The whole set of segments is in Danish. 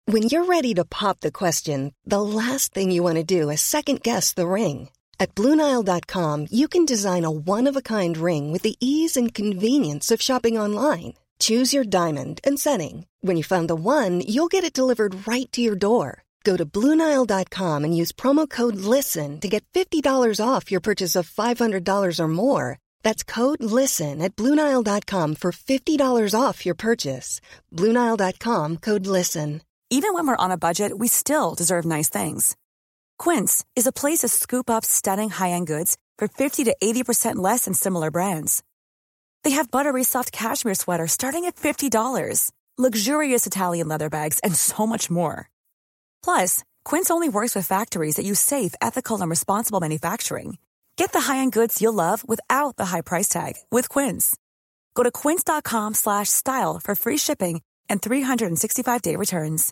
When you're ready to pop the question, the last thing you want to do is second-guess the ring. At BlueNile.com, you can design a one-of-a-kind ring with the ease and convenience of shopping online. Choose your diamond and setting. When you find the one, you'll get it delivered right to your door. Go to BlueNile.com and use promo code LISTEN to get $50 off your purchase of $500 or more. That's code LISTEN at BlueNile.com for $50 off your purchase. BlueNile.com, code LISTEN. Even when we're on a budget, we still deserve nice things. Quince is a place to scoop up stunning high-end goods for 50 to 80% less than similar brands. They have buttery soft cashmere sweaters starting at $50, luxurious Italian leather bags, and so much more. Plus, Quince only works with factories that use safe, ethical, and responsible manufacturing. Get the high-end goods you'll love without the high price tag with Quince. Go to quince.com/style for free shipping and 365-day returns.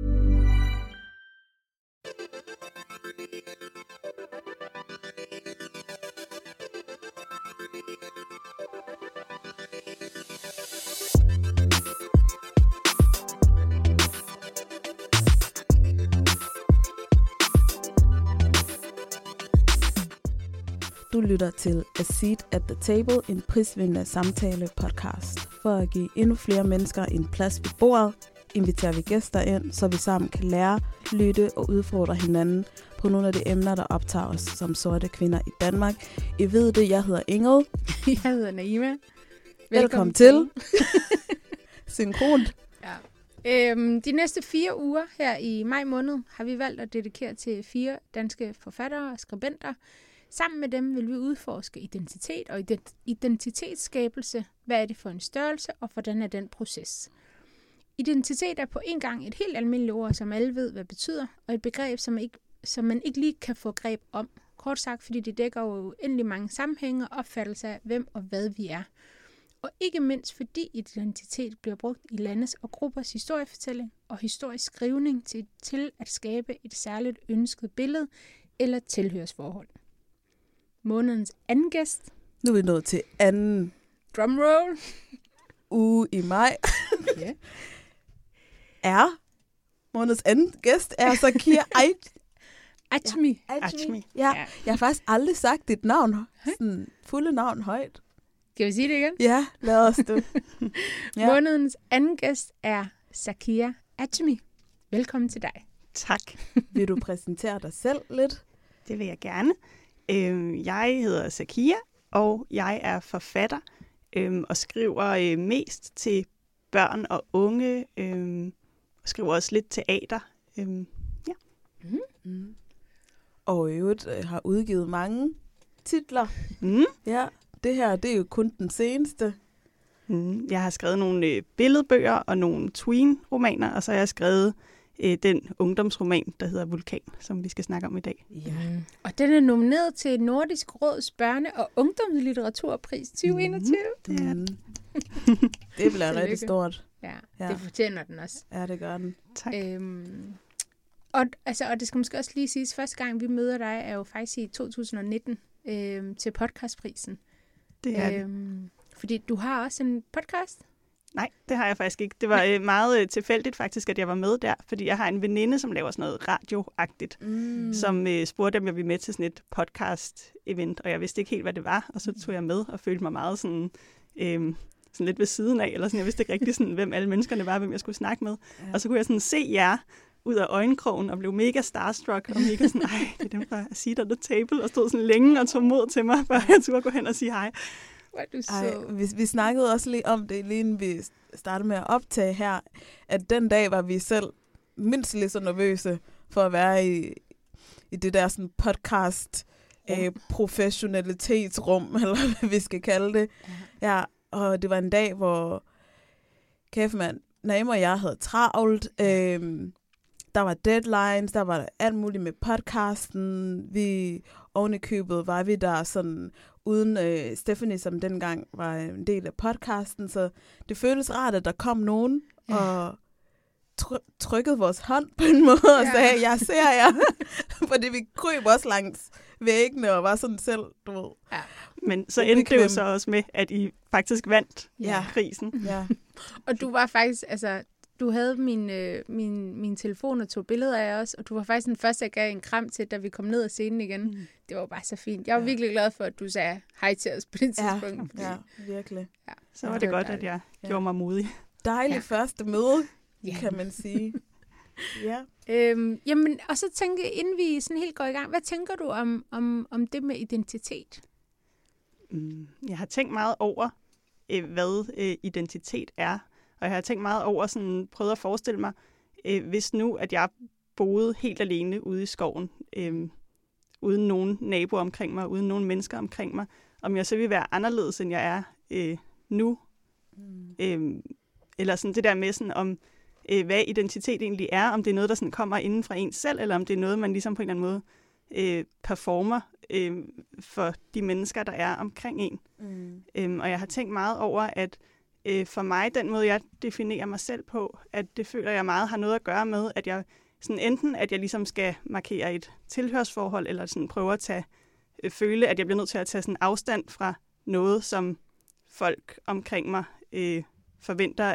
Du lytter til A Seat at the Table, en prisvindende samtale-podcast. For at give endnu flere mennesker en plads ved bordet, inviterer vi gæster ind, så vi sammen kan lære, lytte og udfordre hinanden på nogle af de emner, der optager os som sorte kvinder i Danmark. I ved det, jeg hedder Ingrid. Jeg hedder Naima. Velkommen til. Synkront. Ja. De næste 4 uger her i maj måned har vi valgt at dedikere til 4 danske forfattere og skribenter. Sammen med dem vil vi udforske identitet og identitetsskabelse. Hvad er det for en størrelse, og hvordan er den proces? Identitet er på en gang et helt almindeligt ord, som alle ved, hvad det betyder, og et begreb, som man ikke lige kan få greb om. Kort sagt, fordi det dækker jo uendelig mange sammenhænge og opfattelser af, hvem og hvad vi er. Og ikke mindst fordi identitet bliver brugt i landes og gruppers historiefortælling og historisk skrivning til at skabe et særligt ønsket billede eller tilhørsforhold. Månedens anden gæst. Nu er vi nået til anden Drumroll. Uge i maj. Yeah. Er månedens anden gæst er Zakia Ajmi. Ja, jeg har faktisk aldrig sagt dit navn, sådan fulde navn højt. Skal vi sige det igen? Ja, lad os det. Ja. Månedens anden gæst er Zakia Ajmi. Velkommen til dig. Tak. Vil du præsentere dig selv lidt? Det vil jeg gerne. Jeg hedder Zakia, og jeg er forfatter og skriver mest til børn og unge. Og skriver også lidt teater. Ja. Mm. Og i øvrigt har udgivet mange titler. Ja, det her det er jo kun den seneste. Jeg har skrevet nogle billedbøger og nogle tween-romaner, og så har jeg skrevet den ungdomsroman, der hedder Vulkan, som vi skal snakke om i dag. Ja. Og den er nomineret til Nordisk Råds Børne- og Ungdomslitteraturpris 2021. Det er den. Det bliver rigtig stort. Ja, det fortjener den også. Ja, det gør den. Tak. Og det skal måske også lige siges, første gang vi møder dig er jo faktisk i 2019 til podcastprisen. Det er fordi du har også en podcast. Nej, det har jeg faktisk ikke. Det var meget tilfældigt faktisk, at jeg var med der, fordi jeg har en veninde, som laver sådan noget radioagtigt, som spurgte, om jeg ville med til sådan et podcast-event, og jeg vidste ikke helt, hvad det var, og så tog jeg med og følte mig meget sådan lidt ved siden af, eller sådan, jeg vidste ikke rigtig, sådan, hvem alle menneskerne var, hvem jeg skulle snakke med. Ja. Og så kunne jeg sådan se jer ud af øjenkrogen og blev mega starstruck, og mega sådan, ej, det er dem fra A Seat at the Table, og stod sådan længe og tog mod til mig, før jeg turde gå hen og sige hej. Vi snakkede også lige om det, lige inden vi startede med at optage her, at den dag var vi selv mindst lige så nervøse for at være i det der sådan podcast professionalitetsrum, eller hvad vi skal kalde det. Ja, og det var en dag, hvor kæftemand, Naima og jeg havde travlt. Der var deadlines, der var alt muligt med podcasten. Oven i købet var vi der sådan uden Stephanie, som dengang var en del af podcasten. Så det føltes rart, at der kom nogen og trykkede vores hånd på en måde og sagde, jeg ser jer. Fordi vi kryb også langs væggene og var sådan selv, du ved. Ja. Men så endte det jo så også med, at I faktisk vandt prisen. Ja. Og du var faktisk, du havde min telefon og tog billeder af os, og du var faktisk den første, jeg gav en kram til, da vi kom ned af scenen igen. Mm. Det var bare så fint. Jeg var virkelig glad for, at du sagde hej til os på det tidspunkt. Ja, virkelig. Ja. Så var det godt, at jeg gjorde mig modig. Dejligt første møde, kan man sige. Ja. Jamen, og så tænker jeg, inden vi sådan helt går i gang, hvad tænker du om det med identitet? Jeg har tænkt meget over, hvad identitet er. Og jeg har tænkt meget over, sådan, prøvet at forestille mig, hvis nu, at jeg boede helt alene ude i skoven, uden nogen naboer omkring mig, uden nogen mennesker omkring mig, om jeg så ville være anderledes, end jeg er nu. Eller sådan det der med, sådan, om hvad identitet egentlig er, om det er noget, der sådan kommer inden fra en selv, eller om det er noget, man ligesom på en eller anden måde performer for de mennesker, der er omkring en. Og jeg har tænkt meget over, at for mig, den måde, jeg definerer mig selv på, at det føler jeg meget har noget at gøre med, at jeg sådan enten, at jeg ligesom skal markere et tilhørsforhold, eller sådan prøve at føle, at jeg bliver nødt til at tage sådan afstand fra noget, som folk omkring mig forventer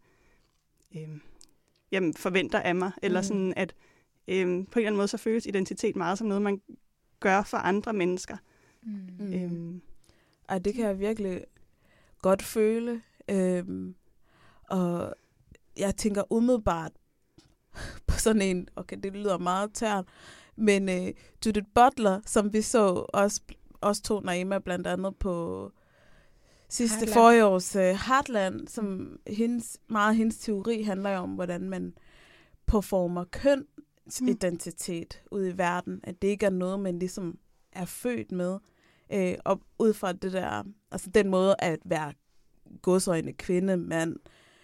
af mig, eller sådan, at på en eller anden måde, så føles identitet meget som noget, man gør for andre mennesker. Ej, det kan jeg virkelig godt føle. Og jeg tænker umiddelbart på sådan en, okay, det lyder meget tært, men Judith Butler, som vi så også to Naima blandt andet på sidste forårs Heartland, som hendes teori handler jo om, hvordan man performer kønsidentitet ud i verden, at det ikke er noget, man ligesom er født med, og ud fra det der, altså den måde at være godsøjne kvinde, mand,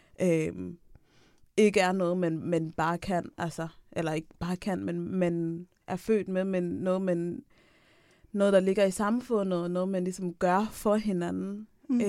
ikke er noget, man bare kan, altså, eller ikke bare kan, men man er født med, men noget, der ligger i samfundet, og noget, man ligesom gør for hinanden.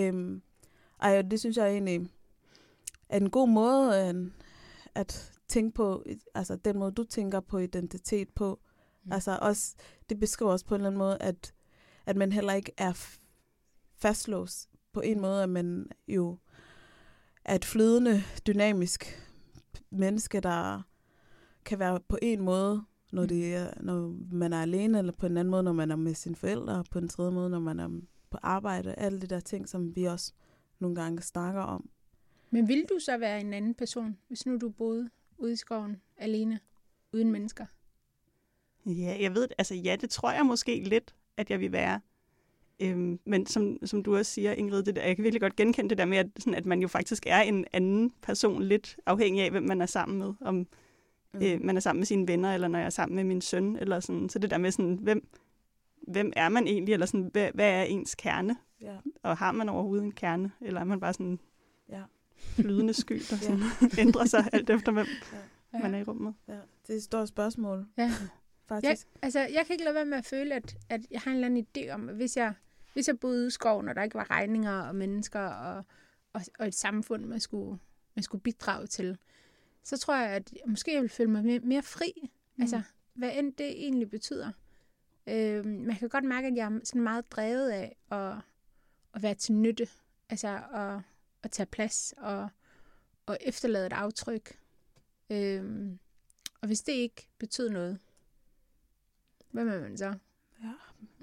Det synes jeg egentlig er en god måde at tænke på, altså den måde, du tænker på identitet på. Altså også, det beskriver også på en eller anden måde, at man heller ikke er fastlåst på en måde, at man jo er et flydende, dynamisk menneske, der kan være på en måde, når man er alene, eller på en anden måde, når man er med sine forældre, og på en tredje måde, når man er på arbejde. Alle de der ting, som vi også nogle gange snakker om. Men vil du så være en anden person, hvis nu du boede ude i skoven, alene, uden mennesker? Ja, jeg ved, altså ja, det tror jeg måske lidt, at jeg vil være. Men som du også siger, Ingrid, det der, jeg kan virkelig godt genkende det der med, at man jo faktisk er en anden person, lidt afhængig af, hvem man er sammen med. Om man er sammen med sine venner, eller når jeg er sammen med min søn, eller sådan. Så det der med, sådan, hvem er man egentlig, eller sådan, hvad er ens kerne? Ja. Og har man overhovedet en kerne, eller er man bare sådan flydende sky, der sådan ændrer sig alt efter, hvem man er i rummet? Ja, det er et stort spørgsmål. Ja. Faktisk. Jeg kan ikke lade være med at føle, at jeg har en eller anden idé om, at hvis jeg boede ude i skoven, og der ikke var regninger og mennesker og et samfund, man skulle bidrage til, så tror jeg, at måske jeg ville føle mig mere fri. Altså, hvad end det egentlig betyder. Man kan godt mærke, at jeg er sådan meget drevet af at være til nytte. Altså, at tage plads og efterlade et aftryk. Og hvis det ikke betyder noget, hvad med man så? Ja.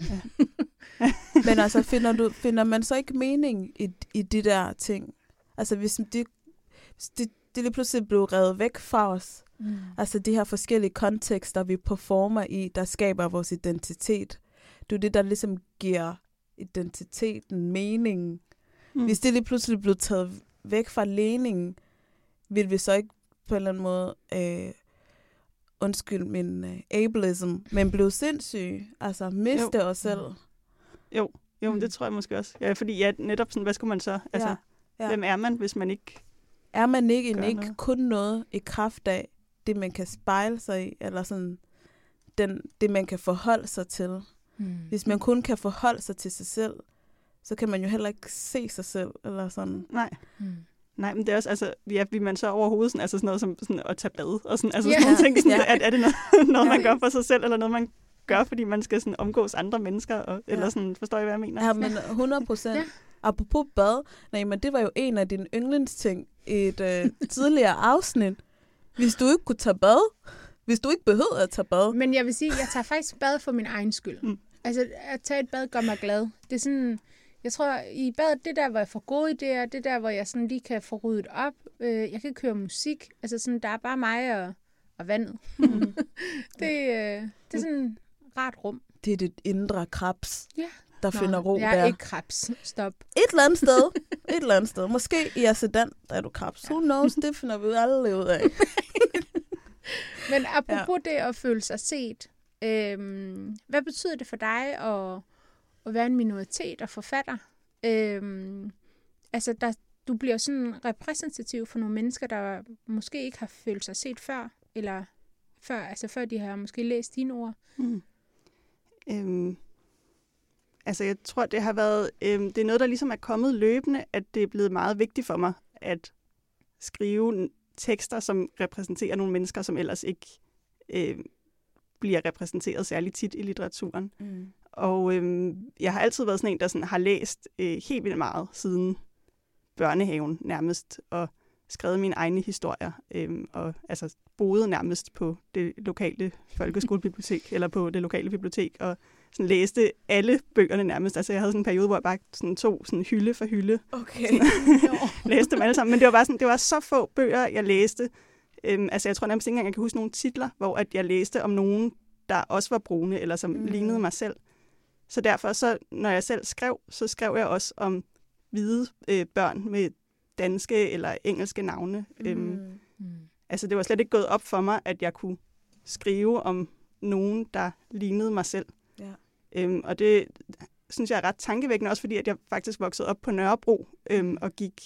Men altså, finder man så ikke mening i de der ting? Altså, hvis det lige pludselig blev revet væk fra os. Altså, de her forskellige kontekster, vi performer i, der skaber vores identitet. Det er det, der ligesom giver identiteten mening. Hvis det lige pludselig blev taget væk fra ligningen, vil vi så ikke på en eller anden måde... undskyld min ableism, men blev sindssyg, altså miste os selv. Jo, men det tror jeg måske også. Ja, fordi netop sådan, hvad skulle man så? Altså, hvem er man, hvis man ikke er man ikke kun noget i kraft af det, man kan spejle sig i, eller sådan det, man kan forholde sig til. Hvis man kun kan forholde sig til sig selv, så kan man jo heller ikke se sig selv, eller sådan. Nej, men det er også, altså, vil man så overhovedet sådan, altså sådan noget som sådan at tage bad, og sådan, altså sådan nogle ting, sådan, er det noget man gør for sig selv, eller noget, man gør, fordi man skal sådan omgås andre mennesker, eller sådan, forstår I, hvad jeg mener? Ja, men 100%. Apropos bad, men det var jo en af dine yndlingsting i et tidligere afsnit, hvis du ikke kunne tage bad, hvis du ikke behøvede at tage bad. Men jeg vil sige, jeg tager faktisk bad for min egen skyld. Altså, at tage et bad gør mig glad. Det er sådan, jeg tror, i badet, det der, hvor jeg får gode idéer, det der, hvor jeg sådan lige kan få ryddet op. Jeg kan køre musik. Altså, sådan, der er bare mig og vandet. Det er sådan et rart rum. Det er dit indre krebs, der Nå, finder ro der. jeg er ikke krebs. Stop. Et eller andet sted. Måske i Ascendant er du krebs. Who knows? Det finder vi aldrig ud af. Men apropos det at føle sig set, hvad betyder det for dig at være en minoritet og forfatter? Altså, du bliver sådan repræsentativ for nogle mennesker, der måske ikke har følt sig set før, eller før de har måske læst dine ord. Altså, jeg tror, det har været, det er noget, der ligesom er kommet løbende, at det er blevet meget vigtigt for mig at skrive tekster, som repræsenterer nogle mennesker, som ellers ikke bliver repræsenteret særlig tit i litteraturen. Og jeg har altid været sådan en, der sådan har læst helt vildt meget siden børnehaven nærmest, og skrevet mine egne historier, og altså boede nærmest på det lokale folkeskolebibliotek, eller på det lokale bibliotek, og sådan læste alle bøgerne nærmest. Altså jeg havde sådan en periode, hvor jeg bare sådan tog sådan hylde for hylde. Okay. Læste dem alle sammen. Men det var bare sådan, det var så få bøger, jeg læste. Altså jeg tror nærmest ikke engang, jeg kan huske nogle titler, hvor at jeg læste om nogen, der også var brune, eller som lignede mig selv. Så derfor, så, når jeg selv skrev, så skrev jeg også om hvide børn med danske eller engelske navne. Altså det var slet ikke gået op for mig, at jeg kunne skrive om nogen, der lignede mig selv. Ja. Og det synes jeg er ret tankevækkende, også fordi at jeg faktisk voksede op på Nørrebro og gik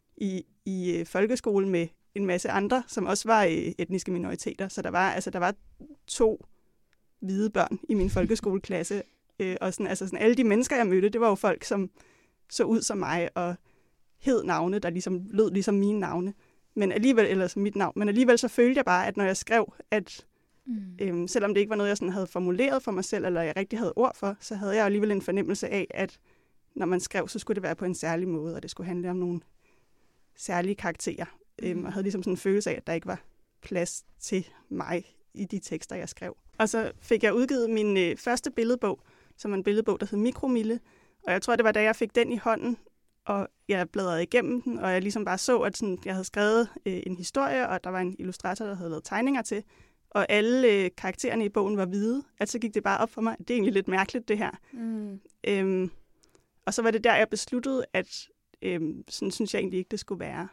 i folkeskole med en masse andre, som også var etniske minoriteter. Så der var 2 hvide børn i min folkeskoleklasse. Og sådan alle de mennesker, jeg mødte, det var jo folk, som så ud som mig og hed navne, der ligesom lød ligesom mine navne. Men alligevel, eller som mit navn. Men alligevel så følte jeg bare, at når jeg skrev, at selvom det ikke var noget, jeg sådan havde formuleret for mig selv, eller jeg rigtig havde ord for, så havde jeg alligevel en fornemmelse af, at når man skrev, så skulle det være på en særlig måde, og det skulle handle om nogle særlige karakterer. Og havde ligesom sådan en følelse af, at der ikke var plads til mig i de tekster, jeg skrev. Og så fik jeg udgivet min første billedbog, som er en billedbog, der hed Mikromille. Og jeg tror, det var da jeg fik den i hånden, og jeg bladrede igennem den, og jeg ligesom bare så, at sådan, jeg havde skrevet en historie, og der var en illustrator, der havde lavet tegninger til, og alle karaktererne i bogen var hvide. Altså gik det bare op for mig, det er egentlig lidt mærkeligt, det her. Og så var det der, jeg besluttede, at sådan synes jeg egentlig ikke, det skulle være.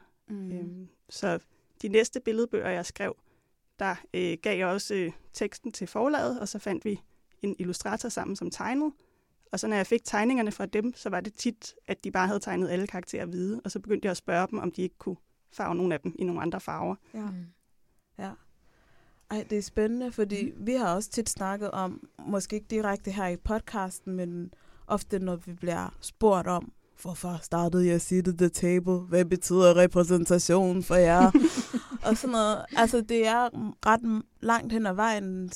Så de næste billedbøger, jeg skrev, der gav jeg også teksten til forlaget, og så fandt vi en illustrator sammen, som tegnede. Og så når jeg fik tegningerne fra dem, så var det tit, at de bare havde tegnet alle karakterer hvide, og så begyndte jeg at spørge dem, om de ikke kunne farve nogle af dem i nogle andre farver. Ja. Ej, det er spændende, fordi vi har også tit snakket om, måske ikke direkte her i podcasten, men ofte når vi bliver spurgt om, hvorfor startede jeg Sit at the Table? Hvad betyder repræsentation for jer? Og sådan noget. Altså, det er ret langt hen ad vejen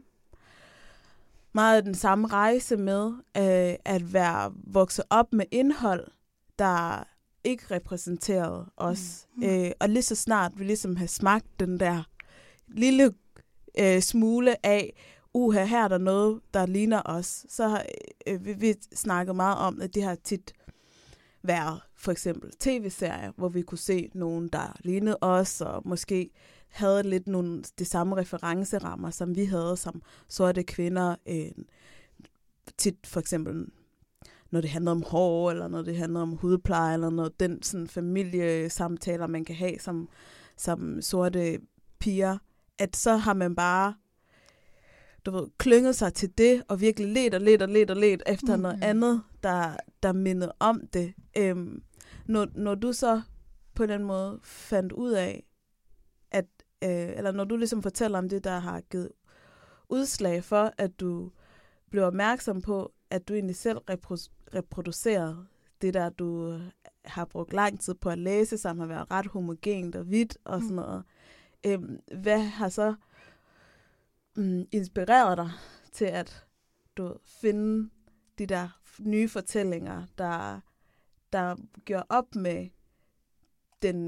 meget den samme rejse med at være vokset op med indhold, der ikke repræsenterede os. Og lige så snart vi ligesom har smagt den der lille smule af, her er der noget, der ligner os, så har vi snakket meget om, at det har tit været for eksempel tv-serier, hvor vi kunne se nogen, der lignede os, og måske havde lidt nogle de samme referencerammer, som vi havde som sorte kvinder. Tit for eksempel, når det handler om hår, eller når det handler om hudpleje, eller noget den sådan familiesamtaler, man kan have som sorte piger, at så har man bare klynget sig til det, og virkelig let efter noget andet, der minder om det. Når du så på den måde fandt ud af, at, eller når du ligesom fortæller om det, der har givet udslag for, at du blev opmærksom på, at du egentlig selv reproducerede det der, du har brugt lang tid på at læse, som har været ret homogent og hvidt og sådan noget. Hvad har så inspireret dig til at finde de der nye fortællinger, der gør op med den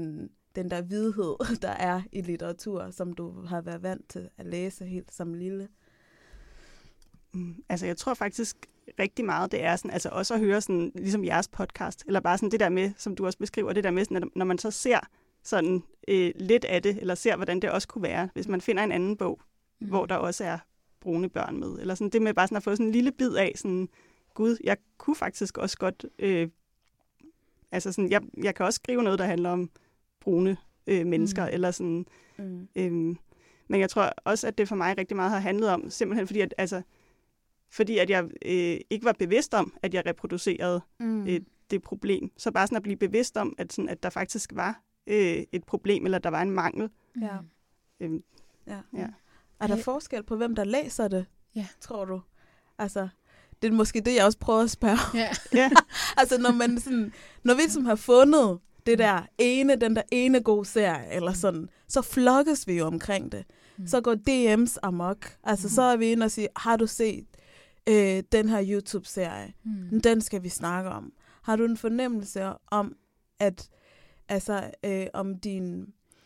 den der vidhed, der er i litteratur, som du har været vant til at læse helt som lille? Altså, jeg tror faktisk rigtig meget, det er sådan, altså også at høre sådan, ligesom jeres podcast, eller bare sådan det der med, som du også beskriver, det der med, sådan, at når man så ser sådan lidt af det, eller ser, hvordan det også kunne være, hvis man finder en anden bog, hvor der også er brune børn med, eller sådan det med bare sådan at få sådan en lille bid af, sådan, gud, jeg kunne faktisk også godt, altså sådan, jeg kan også skrive noget, der handler om brune mennesker, eller sådan, men jeg tror også, at det for mig rigtig meget har handlet om, simpelthen fordi at jeg ikke var bevidst om, at jeg reproducerede det problem. Så bare sådan at blive bevidst om, at der faktisk var et problem, eller der var en mangel. Ja. Ja. Er der forskel på, hvem der læser det, tror du? Altså, det er måske det, jeg også prøver at spørge. Ja. Altså, når vi ligesom har fundet det der den der ene gode serie, eller sådan, så flokkes vi jo omkring det. Så går DM's amok. Altså, så er vi inde og siger, har du set den her YouTube-serie? Den skal vi snakke om. Har du en fornemmelse om, at om dine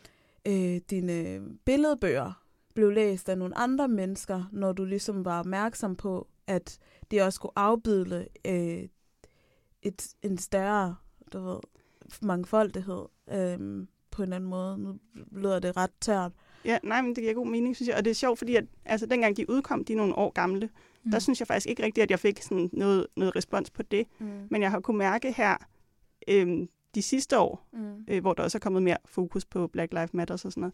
billedbøger blev læst af nogle andre mennesker, når du ligesom var opmærksom på, at de også skulle afbildle en større, mangfoldighed på en anden måde? Nu lyder det ret tørt. Ja, nej, men det giver god mening, synes jeg. Og det er sjovt, fordi at, dengang de udkom, de er nogle år gamle, der synes jeg faktisk ikke rigtigt, at jeg fik sådan noget respons på det. Men jeg har kunnet mærke her de sidste år, hvor der også er kommet mere fokus på Black Lives Matter og sådan noget,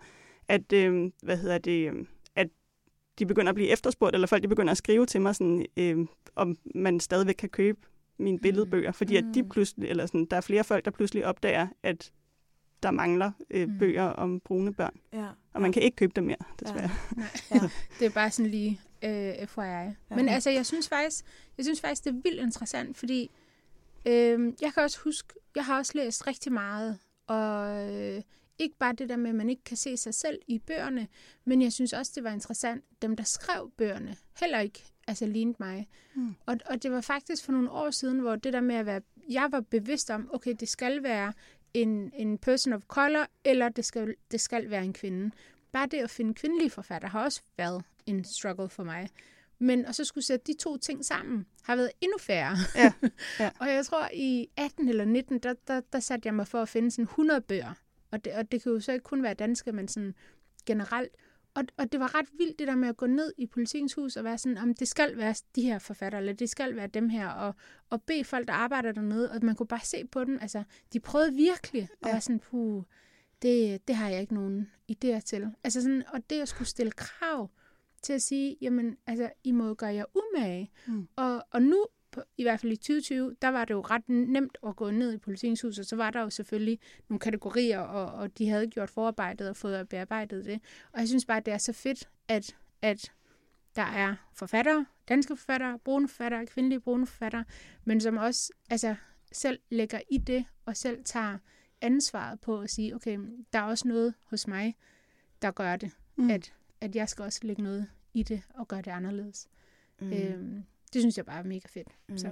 at, at de begynder at blive efterspurgt, eller folk de begynder at skrive til mig, sådan, om man stadigvæk kan købe mine billedbøger, fordi at de pludselig, eller sådan, der er flere folk, der pludselig opdager, at der mangler bøger om brune børn. Ja. Og man kan ikke købe dem mere, desværre. Ja. Det er bare sådan lige FYI. Ja. Men altså, jeg synes faktisk, det er vildt interessant, fordi jeg kan også huske, jeg har også læst rigtig meget, og ikke bare det der med, at man ikke kan se sig selv i bøgerne, men jeg synes også, det var interessant, dem der skrev bøgerne, heller ikke lignede mig. Og det var faktisk for nogle år siden, hvor det der med at være, jeg var bevidst om, okay, det skal være en person of color, eller det skal være en kvinde. Bare det at finde kvindelige forfattere har også været en struggle for mig. Men og så skulle sætte de to ting sammen, har været endnu færre. Ja. Og jeg tror, i 18 eller 19, der satte jeg mig for at finde sådan 100 bøger. Og det kan jo så ikke kun være danske, men sådan generelt. Og det var ret vildt, det der med at gå ned i Politikens Hus og være sådan, om det skal være de her forfattere, eller det skal være dem her, og bede folk, der arbejder dernede, og man kunne bare se på dem. Altså, de prøvede virkelig at være sådan, det har jeg ikke nogen idéer til. Altså sådan, og det at skulle stille krav til at sige, jamen, altså, I må gøre jer umage. Og nu, i hvert fald i 2020, der var det jo ret nemt at gå ned i Politikens Hus, og så var der jo selvfølgelig nogle kategorier, og de havde gjort forarbejdet og fået bearbejdet det. Og jeg synes bare, at det er så fedt, at der er forfattere, danske forfattere, brune forfattere, kvindelige brune forfattere, men som også selv lægger i det, og selv tager ansvaret på at sige, okay, der er også noget hos mig, der gør det, at jeg skal også lægge noget i det, og gøre det anderledes. Det synes jeg bare er mega fedt. Så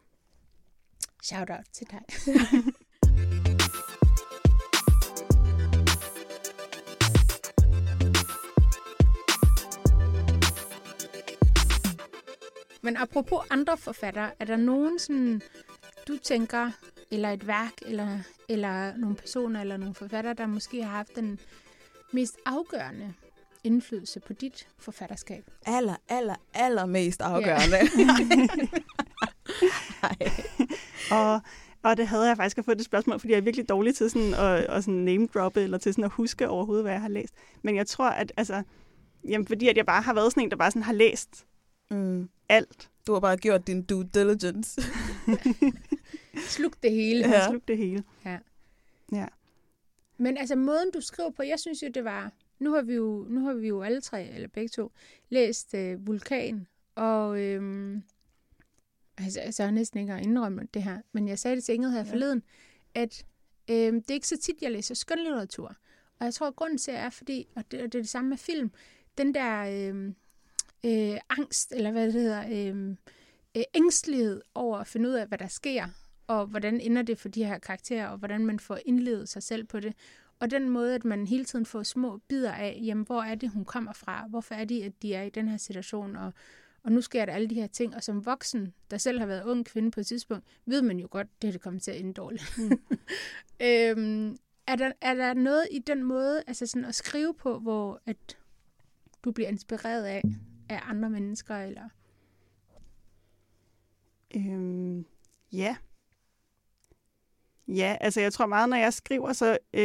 shout out til dig. Men apropos andre forfattere, er der nogen sådan, du tænker, eller et værk, eller nogle personer, eller nogle forfattere, der måske har haft den mest afgørende indflydelse på dit forfatterskab? Allermest afgørende. Og det havde jeg faktisk at få det spørgsmål, fordi jeg er virkelig dårlig til sådan at sådan name-droppe, eller til sådan at huske overhovedet, hvad jeg har læst. Men jeg tror, at fordi at jeg bare har været sådan en, der bare sådan har læst alt. Du har bare gjort din due diligence. Sluk det hele. Ja. Sluk det hele. Ja. Men altså, måden du skriver på, jeg synes jo, det var... Nu har vi jo alle tre, eller begge to, læst Vulkan, og så er jeg næsten ikke at indrømme det her, men jeg sagde det til Ingrid her forleden, at det er ikke så tit, jeg læser skønlitteratur. Og jeg tror, at grunden til er, fordi, og det er det samme med film, den der angst, eller hvad det hedder, ængstelighed over at finde ud af, hvad der sker, og hvordan ender det for de her karakterer, og hvordan man får indlevet sig selv på det. Og den måde, at man hele tiden får små bidder af, jamen, hvor er det, hun kommer fra? Hvorfor er det, at de er i den her situation? Og nu sker der alle de her ting. Og som voksen, der selv har været ung kvinde på et tidspunkt, ved man jo godt, det kommer til at ende dårligt. Er der noget i den måde, altså sådan at skrive på, hvor at du bliver inspireret af andre mennesker, eller? Ja. Ja, altså jeg tror meget, når jeg skriver,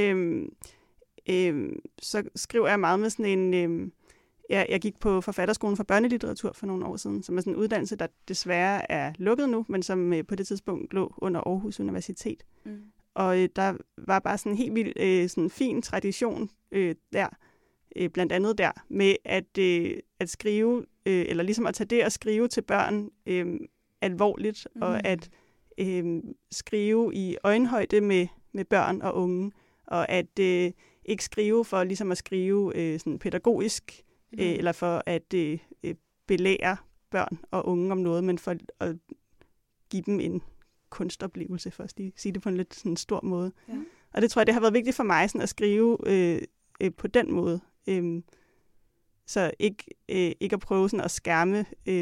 så skriver jeg meget med sådan en... Jeg gik på Forfatterskolen for Børnelitteratur for nogle år siden, som er sådan en uddannelse, der desværre er lukket nu, men som på det tidspunkt lå under Aarhus Universitet. Og der var bare sådan en helt vild sådan fin tradition der, blandt andet der, med at skrive, eller ligesom at tage det og skrive til børn alvorligt, og at skrive i øjenhøjde med børn og unge, og at ikke skrive for ligesom at skrive sådan pædagogisk, eller for at belære børn og unge om noget, men for at give dem en kunstoplevelse, for at sige det på en lidt sådan stor måde. Ja. Og det tror jeg, det har været vigtigt for mig sådan at skrive på den måde. Så ikke at prøve sådan at skærme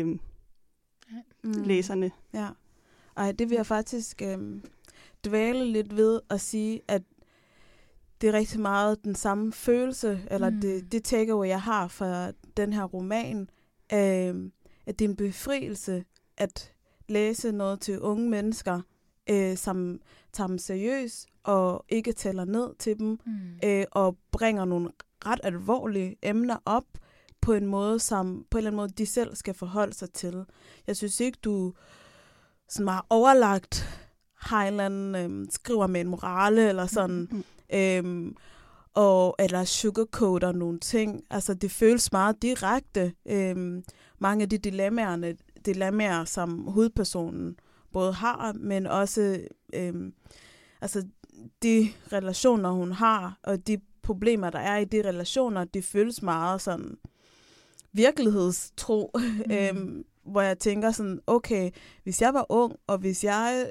læserne. Ja. Ej, det vil jeg faktisk dvæle lidt ved at sige, at det er rigtig meget den samme følelse, eller det takeaway, jeg har fra den her roman, at det er en befrielse at læse noget til unge mennesker, som tager dem seriøst og ikke tæller ned til dem, og bringer nogle ret alvorlige emner op på en måde, som på en eller anden måde de selv skal forholde sig til. Jeg synes ikke, du sådan meget overlagt har en eller anden skriver med en morale eller sådan, eller sugarcoater nogle ting. Altså, det føles meget direkte. Mange af de dilemmaer, som hovedpersonen både har, men også altså de relationer, hun har, og de problemer, der er i de relationer, de føles meget sådan virkelighedstro, hvor jeg tænker sådan, okay, hvis jeg var ung, og hvis jeg,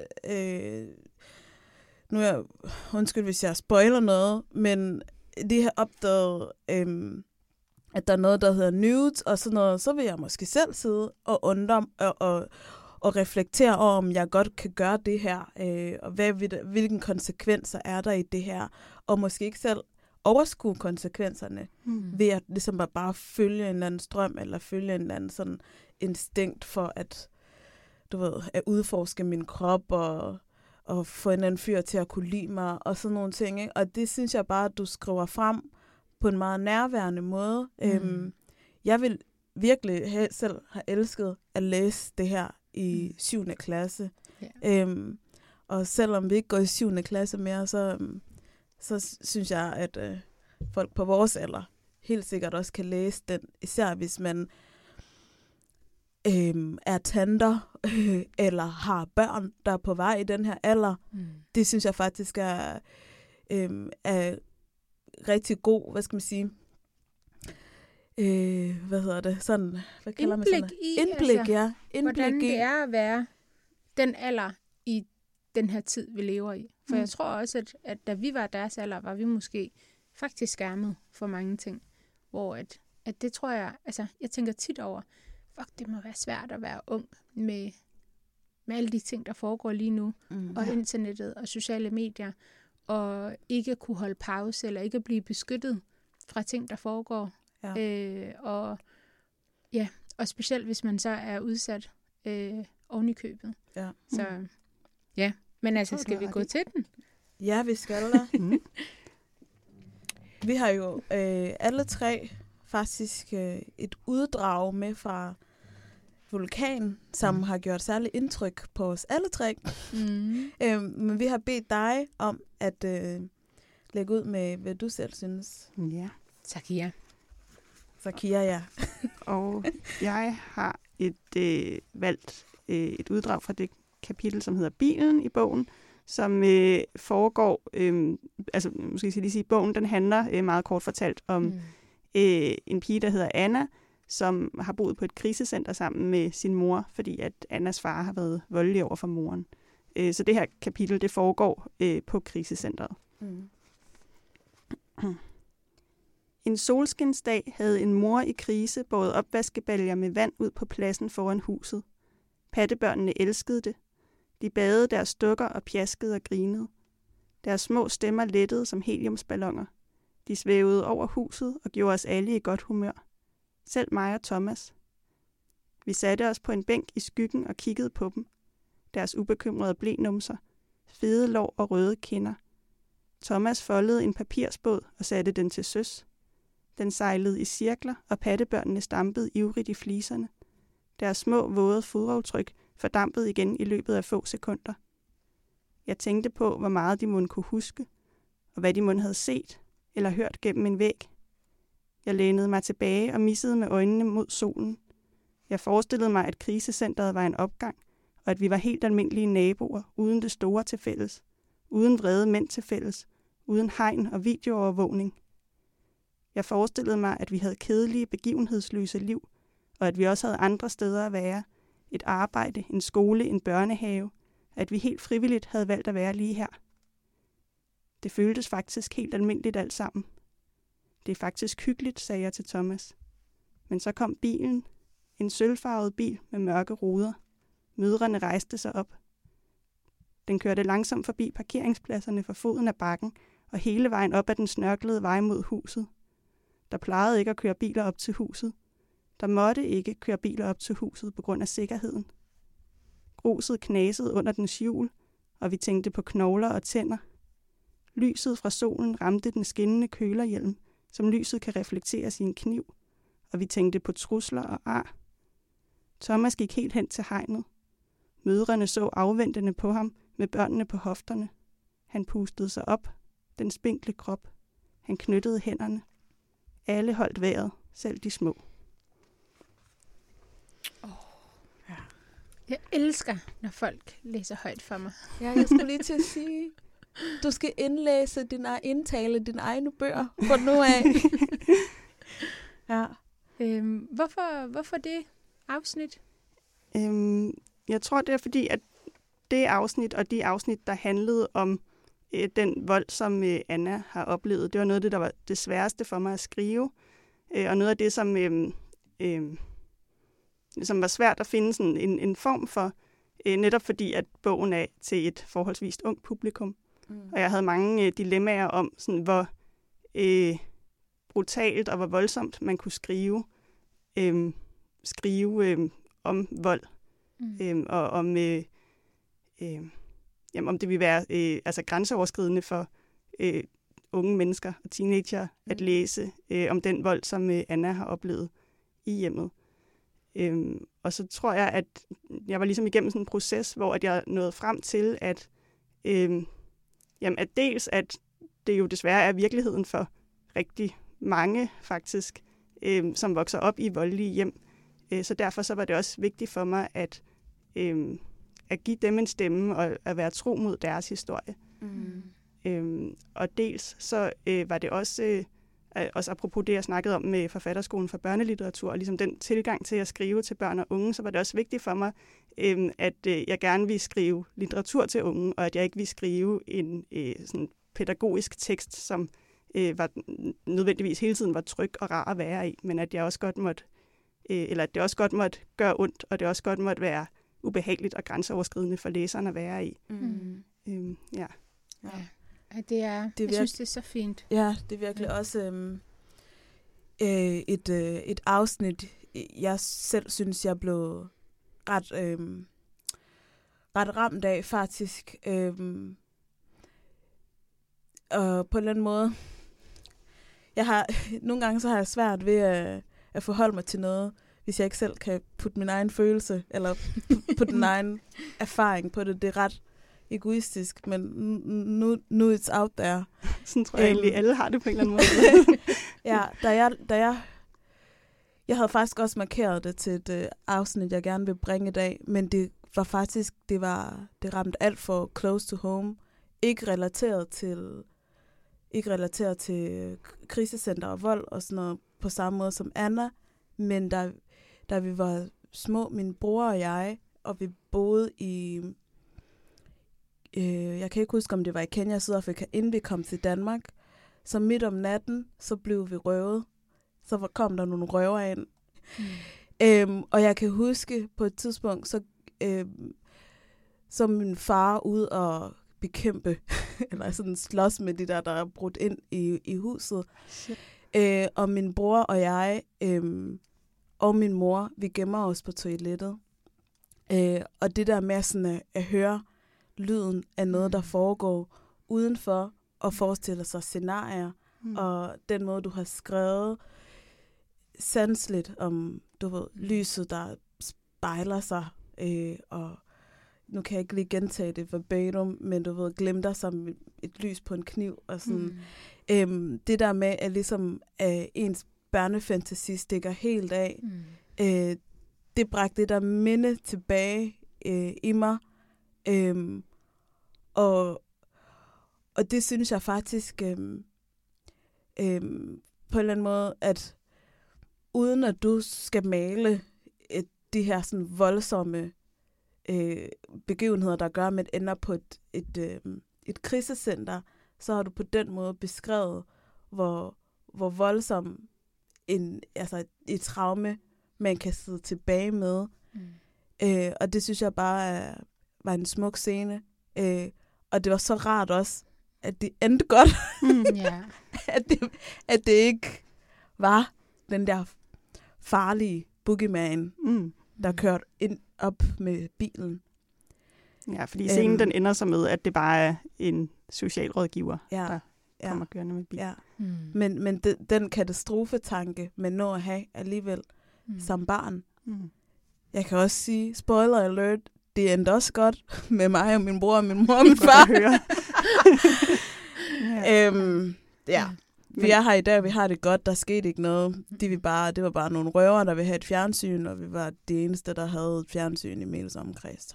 undskyld, hvis jeg spoiler noget, men lige har opdaget, at der er noget, der hedder nudes, og sådan noget, så vil jeg måske selv sidde og undre og reflektere over, om jeg godt kan gøre det her, og hvilke konsekvenser er der i det her, og måske ikke selv overskue konsekvenserne ved at ligesom bare følge en eller anden strøm, eller følge en eller anden sådan instinkt for at, at udforske min krop, og få en anden fyr til at kunne lide mig, og sådan nogle ting, ikke? Og det synes jeg bare, at du skriver frem på en meget nærværende måde. Jeg vil virkelig selv have elsket at læse det her i 7. klasse. Yeah. Og selvom vi ikke går i 7. klasse mere, så synes jeg, at folk på vores alder helt sikkert også kan læse den, især hvis man er tanter eller har børn, der er på vej i den her alder. Det synes jeg faktisk er rigtig god, hvad skal man sige, sådan, hvad kalder man sådan? Indblik, altså, ja. Indblik hvordan i, det er at være den alder i den her tid, vi lever i. For jeg tror også, at da vi var deres alder, var vi måske faktisk skærmet for mange ting. Hvor at det tror jeg, altså jeg tænker tit over, fuck, det må være svært at være ung med alle de ting, der foregår lige nu. Og internettet og sociale medier. Og ikke kunne holde pause, eller ikke blive beskyttet fra ting, der foregår. Ja. Og specielt hvis man så er udsat oven i købet. Ja. Så ja, men altså, skal vi gå til den? Ja, vi skal da. Vi har jo alle tre faktisk et uddrag med fra Vulkan, som har gjort særligt indtryk på os alle tre. Men vi har bedt dig om at lægge ud med, hvad du selv synes. Ja. Zakia, ja. Og jeg har valgt et uddrag fra det kapitel, som hedder Bilen i bogen, som foregår, altså måske skal jeg lige sige, bogen den handler meget kort fortalt om en pige, der hedder Anna, som har boet på et krisecenter sammen med sin mor, fordi at Annas far har været voldelig over for moren. Så det her kapitel, det foregår på krisecentret. En solskinsdag havde en mor i krise båret opvaskebaljer med vand ud på pladsen foran huset. Pattebørnene elskede det. De badede deres dukker og pjaskede og grinede. Deres små stemmer lettede som heliumsballoner. De svævede over huset og gjorde os alle i godt humør. Selv mig og Thomas. Vi satte os på en bænk i skyggen og kiggede på dem. Deres ubekymrede blenumser, fede lår og røde kinder. Thomas foldede en papirsbåd og satte den til søs. Den sejlede i cirkler, og pattebørnene stampede ivrigt i fliserne. Deres små, våde fodaftryk fordampede igen i løbet af få sekunder. Jeg tænkte på, hvor meget de måtte kunne huske, og hvad de måtte havde set eller hørt gennem en væg. Jeg lænede mig tilbage og missede med øjnene mod solen. Jeg forestillede mig, at krisecentret var en opgang, og at vi var helt almindelige naboer, uden det store til fælles, uden vrede mænd til fælles, uden hegn og videoovervågning. Jeg forestillede mig, at vi havde kedelige, begivenhedsløse liv, og at vi også havde andre steder at være. Et arbejde, en skole, en børnehave. At vi helt frivilligt havde valgt at være lige her. Det føltes faktisk helt almindeligt alt sammen. Det er faktisk hyggeligt, sagde jeg til Thomas. Men så kom bilen. En sølvfarvet bil med mørke ruder. Mødrene rejste sig op. Den kørte langsomt forbi parkeringspladserne for foden af bakken, og hele vejen op ad den snørklede vej mod huset. Der plejede ikke at køre biler op til huset. Der måtte ikke køre biler op til huset på grund af sikkerheden. Gruset knasede under dens hjul, og vi tænkte på knogler og tænder. Lyset fra solen ramte den skinnende kølerhjelm, som lyset kan reflekteres i en kniv, og vi tænkte på trusler og ar. Thomas gik helt hen til hegnet. Mødrene så afventende på ham med børnene på hofterne. Han pustede sig op, den spinkle krop. Han knyttede hænderne. Alle holdt vejret, selv de små. Jeg elsker, når folk læser højt for mig. Ja, jeg skulle lige til at sige, du skal indlæse indtale dine egne bøger fra nu af. Ja. Hvorfor det afsnit? Jeg tror, det er fordi, at det afsnit og de afsnit, der handlede om den vold, som Anna har oplevet, det var noget af det, der var det sværeste for mig at skrive. Og noget af det, som var svært at finde sådan en form for, netop fordi, at bogen er til et forholdsvist ungt publikum. Og jeg havde mange dilemmaer om, sådan, hvor brutalt og hvor voldsomt man kunne skrive om vold. Og om det vil være grænseoverskridende for unge mennesker og teenager at læse om den vold, som Anna har oplevet i hjemmet. Og så tror jeg, at jeg var ligesom igennem sådan en proces, hvor at jeg nåede frem til, at dels at det jo desværre er virkeligheden for rigtig mange faktisk, som vokser op i voldelige hjem. Så derfor så var det også vigtigt for mig at give dem en stemme og at være tro mod deres historie. Og dels så var det også apropos det, jeg snakkede om med Forfatterskolen for Børnelitteratur, og ligesom den tilgang til at skrive til børn og unge, så var det også vigtigt for mig, at jeg gerne ville skrive litteratur til unge, og at jeg ikke ville skrive en sådan pædagogisk tekst, som var nødvendigvis hele tiden var tryg og rar at være i, men at jeg også godt måtte, at det også godt måtte gøre ondt, og det også godt måtte være ubehageligt og grænseoverskridende for læseren at være i. Ja. Jeg synes, det er så fint. Ja, det er virkelig også et afsnit, jeg selv synes, jeg blev ret ramt af, faktisk. Og på en eller anden måde, nogle gange så har jeg svært ved at forholde mig til noget, hvis jeg ikke selv kan putte min egen følelse, eller på den egen erfaring på det. Det er ret egoistisk, men nu it's out there. Sådan tror jeg egentlig, alle har det på en eller anden måde. Ja, jeg havde faktisk også markeret det til et afsnit, jeg gerne vil bringe i dag, men det ramte alt for close to home. Ikke relateret til krisecenter og vold og sådan noget på samme måde som Anna, men da vi var små, min bror og jeg, og vi boede i jeg kan ikke huske, om det var i Kenya, Sydafrika, inden vi kom til Danmark, Så midt om natten, så blev vi røvet. Så kom der nogle røver ind. Og jeg kan huske på et tidspunkt, så min far ude og bekæmpe, eller sådan slås med de der er brudt ind i huset. Og min bror og jeg, og min mor, vi gemmer os på toilettet. Og det der med sådan at høre lyden af noget, der foregår udenfor, og forestille sig scenarier, og den måde, du har skrevet sanseligt om, du ved, lyset, der spejler sig, og nu kan jeg ikke lige gentage det verbatim, men du ved, glimter som et lys på en kniv, og sådan. Det der med, at ligesom ens børnefantasi stikker helt af, det bragte det der minde tilbage i mig, og det synes jeg faktisk på en eller anden måde, at uden at du skal male de her sådan voldsomme begivenheder, der gør, at man ender på et krisecenter, så har du på den måde beskrevet, hvor voldsom et traume, man kan sidde tilbage med. Og det synes jeg bare var en smuk scene. Og det var så rart også, at det endte godt. At det ikke var den der farlige boogeyman, der kørte ind op med bilen. Ja, fordi scenen den ender så med, at det bare er en socialrådgiver, der kommer kørende med bilen. Ja. Men den katastrofetanke, man når at have alligevel som barn. Jeg kan også sige, spoiler alert, det endte også godt med mig og min bror og min mor og min far. Vi er her i dag, vi har det godt, der skete ikke noget. Det var bare nogle røver, der ville have et fjernsyn, og vi var det eneste, der havde et fjernsyn i Meles omkreds.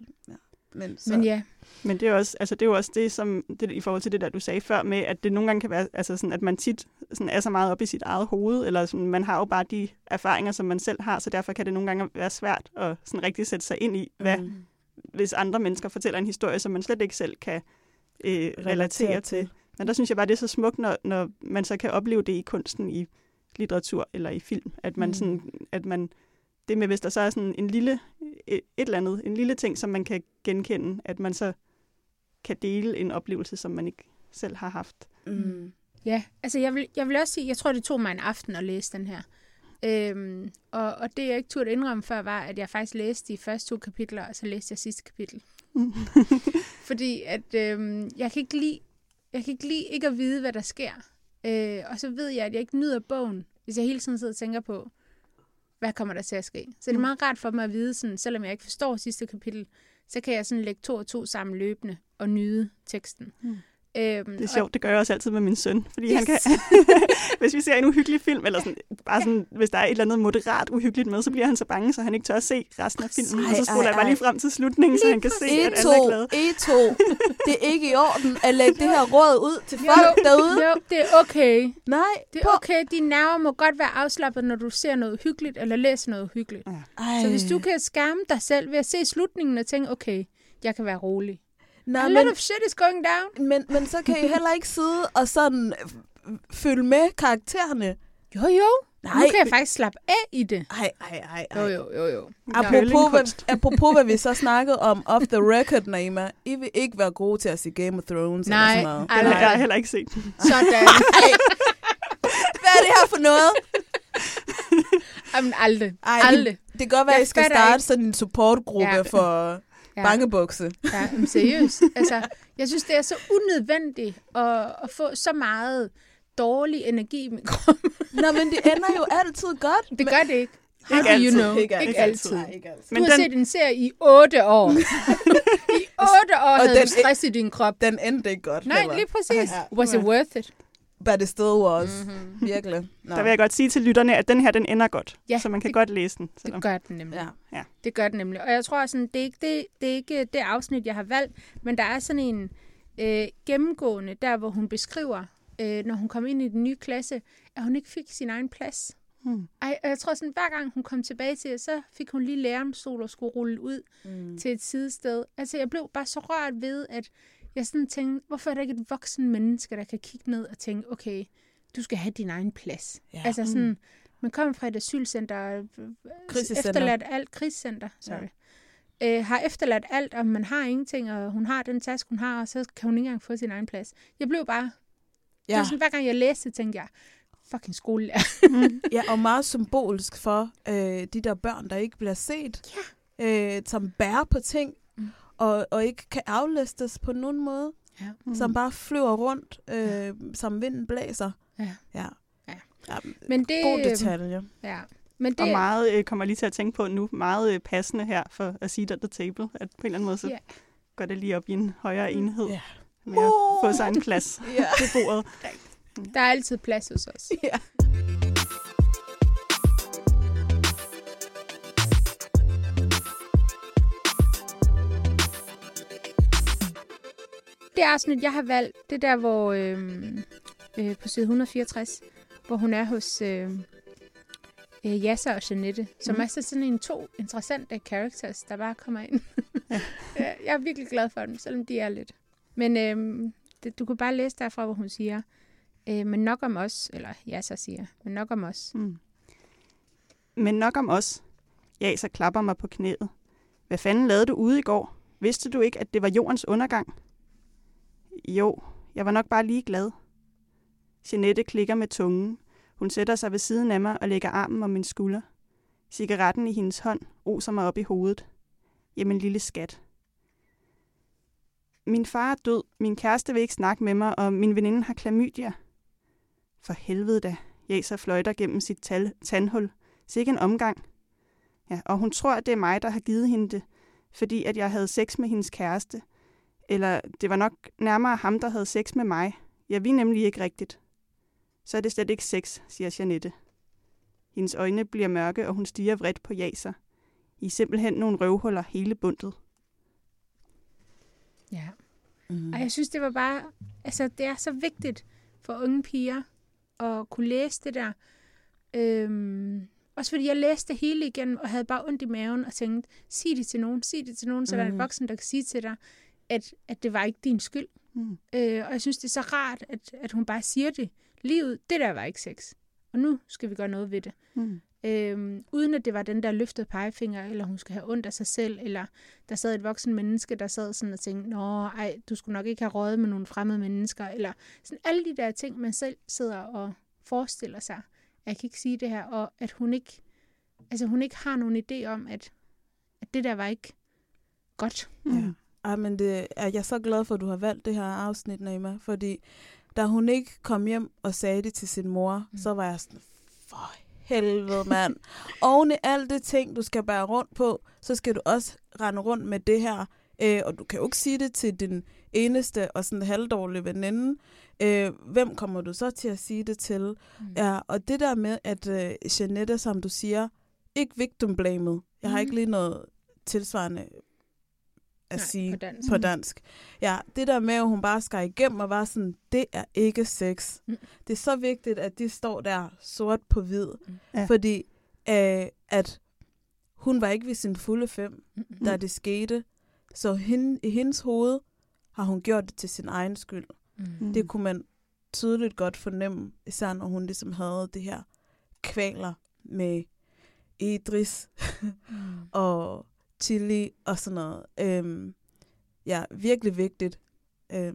Men det er også, altså det er jo også det, som det, i forhold til det, der du sagde før, med at det nogle gange kan være, altså sådan, at man tit sådan er så meget op i sit eget hoved, eller sådan, man har jo bare de erfaringer, som man selv har, så derfor kan det nogle gange være svært at sådan rigtig sætte sig ind i, hvis andre mennesker fortæller en historie, som man slet ikke selv kan relatere til. Men der synes jeg bare, det er så smukt, når man så kan opleve det i kunsten, i litteratur eller i film, at man sådan, at man det med, hvis der så er sådan en lille ting, som man kan genkende, at man så kan dele en oplevelse, som man ikke selv har haft. Ja, altså jeg vil også sige, jeg tror, det tog mig en aften at læse den her. Og det, jeg ikke turde indrømme før, var, at jeg faktisk læste de første 2 kapitler, og så læste jeg sidste kapitel. Fordi at jeg kan ikke lide ikke at vide, hvad der sker. Og så ved jeg, at jeg ikke nyder bogen, hvis jeg hele tiden sidder og tænker på, hvad kommer der til at ske? Så det er meget rart for mig at vide, sådan, selvom jeg ikke forstår sidste kapitel, så kan jeg sådan lægge 2 og 2 sammen løbende og nyde teksten. Det er sjovt, det gør jeg også altid med min søn, fordi han kan, hvis vi ser en uhyggelig film, eller sådan, bare sådan, hvis der er et eller andet moderat uhyggeligt med, så bliver han så bange, så han ikke tør at se resten af filmen, og så spoler jeg bare lige frem til slutningen, så han kan se, at alle er glade. Det er ikke i orden at lægge det her råd ud til folk derude. Jo, det er okay. Nej. Det er okay, dine nerver må godt være afslappet, når du ser noget uhyggeligt, eller læser noget uhyggeligt. Så hvis du kan skærme dig selv ved at se slutningen og tænke, okay, jeg kan være rolig. A lot of shit is going down. Men så kan I heller ikke sidde og sådan følge med karaktererne. Jo. Nej. Nu kan jeg faktisk slappe af i det. Ej. Jo. Apropos hvad vi så snakkede om off the record, Naima. I vil ikke være gode til at se Game of Thrones. Nej, eller sådan noget. Jeg har heller ikke set den. Sådan. Hvad er det her for noget? Jamen aldrig. Det kan godt være, at I skal starte sådan en supportgruppe for bangebukse. Ja, men seriøst. Altså, jeg synes, det er så unødvendigt at få så meget dårlig energi i min krop. Nå, men det ender jo altid godt. Det gør det ikke. Ikke altid. Ikke altid. Men du har set en serie i 8 år. I 8 år havde du stress i din krop. Den endte ikke godt. Nej, lige præcis. Was it worth it? But it still was. Virkelig. Der vil jeg godt sige til lytterne, at den her, den ender godt. Ja, så man kan godt læse den. Det gør den nemlig. Ja. Det gør den nemlig. Og jeg tror, sådan, det er ikke det afsnit, jeg har valgt, men der er sådan en gennemgående, der hvor hun beskriver, når hun kom ind i den nye klasse, at hun ikke fik sin egen plads. Og jeg tror sådan, hver gang hun kom tilbage til, så fik hun lige lærerstol og skulle rulle ud til et sidested. Altså, jeg blev bare så rørt ved, at Jeg sådan tænkte, hvorfor er der ikke et voksen menneske, der kan kigge ned og tænke, okay, du skal have din egen plads. Ja. Altså sådan, man kommer fra et asylcenter, efterladt alt, krisecenter, har efterladt alt, og man har ingenting, og hun har den taske, hun har, og så kan hun ikke engang få sin egen plads. Jeg blev bare, det var sådan, hver gang jeg læste, tænkte jeg, fucking skolelærer. Ja, og meget symbolsk for de der børn, der ikke bliver set, som bærer på ting, og ikke kan aflæstes på nogen måde, som bare flyver rundt, som vinden blæser. Ja. Men det, god detalje. Ja. Men det, og meget kommer lige til at tænke på nu, meget passende her for at sige at the table, at på en eller anden måde, så går det lige op i en højere enhed med at få sig en plads på bordet. Der er altid plads hos os. Ja. Det afsnit, jeg har valgt, det der, hvor på side 164, hvor hun er hos Yasser og Jeanette, som er sådan to interessante characters, der bare kommer ind. Jeg er virkelig glad for dem, selvom de er lidt. Men du kan bare læse derfra, hvor hun siger, men nok om os, eller Yasser siger, men nok om os. Men nok om os. Yasser klapper mig på knæet. Hvad fanden lavede du ude i går? Vidste du ikke, at det var jordens undergang? Jo, jeg var nok bare lige glad. Jeanette klikker med tungen. Hun sætter sig ved siden af mig og lægger armen om min skulder. Cigaretten i hendes hånd oser mig op i hovedet. Jamen lille skat. Min far er død, min kæreste vil ikke snakke med mig, og min veninde har klamydia. For helvede da. Yasser fløjter gennem sit tandhul. Sikke en omgang. Ja, og hun tror, at det er mig, der har givet hende det, fordi at jeg havde sex med hendes kæreste. Eller det var nok nærmere ham, der havde sex med mig. Jeg vil nemlig ikke rigtigt. Så er det slet ikke sex, siger Jeanette. Hendes øjne bliver mørke, og hun stiger vredt på Yasser. I er simpelthen nogle røvhuller hele bundet. Ja. Og jeg synes, det var bare, altså det er så vigtigt for unge piger at kunne læse det der. Også fordi jeg læste det hele igen, og havde bare ondt i maven, og tænkte, sig det til nogen, så der er en voksen, der kan sige til dig, at det var ikke din skyld. Og jeg synes, det er så rart, at hun bare siger det lige ud. Det der var ikke sex. Og nu skal vi gøre noget ved det. Uden at det var den der løftede pegefinger, eller hun skal have ondt af sig selv, eller der sad et voksen menneske, der sad sådan og tænkte, ej, du skulle nok ikke have røget med nogle fremmede mennesker, eller sådan alle de der ting, man selv sidder og forestiller sig. Jeg kan ikke sige det her, og at hun ikke har nogen idé om, at det der var ikke godt. Ja, men jeg er så glad for, at du har valgt det her afsnit, Naima, fordi da hun ikke kom hjem og sagde det til sin mor, så var jeg sådan, for helvede, mand. Oven i alt det ting, du skal bære rundt på, så skal du også rende rundt med det her. Og du kan jo ikke sige det til din eneste og sådan halvdårlige veninde. Hvem kommer du så til at sige det til? Ja, og det der med, at Jeanette, som du siger, ikke victim blamet. Jeg har ikke lige noget tilsvarende at sige på dansk. Ja, det der med, at hun bare skal igennem og var sådan, det er ikke sex. Det er så vigtigt, at de står der sort på hvid. Fordi at hun var ikke ved sin fulde 5, da det skete. Så i hendes hoved har hun gjort det til sin egen skyld. Det kunne man tydeligt godt fornemme, især når hun ligesom havde det her kvaler med Idris og chili og sådan noget. Ja, virkelig vigtigt. Ja.